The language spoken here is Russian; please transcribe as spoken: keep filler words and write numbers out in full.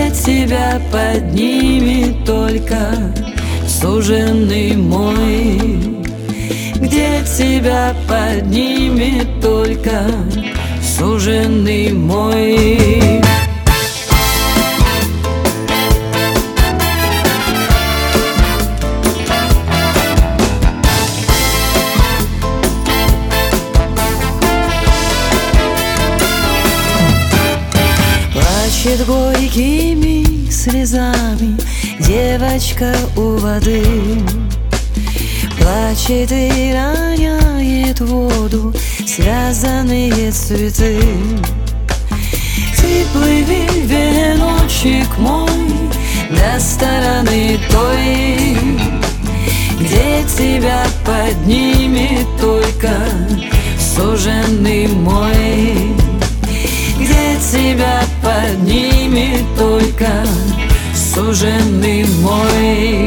где тебя поднимет только суженый мой, где тебя поднимет только суженый мой. Плачет горькими слезами девочка у воды, плачет и роняет в воду связанные цветы. Ты плыви, веночек мой, до стороны той, где тебя поднимет только суженый мой, где тебя поднимет только суженый мой.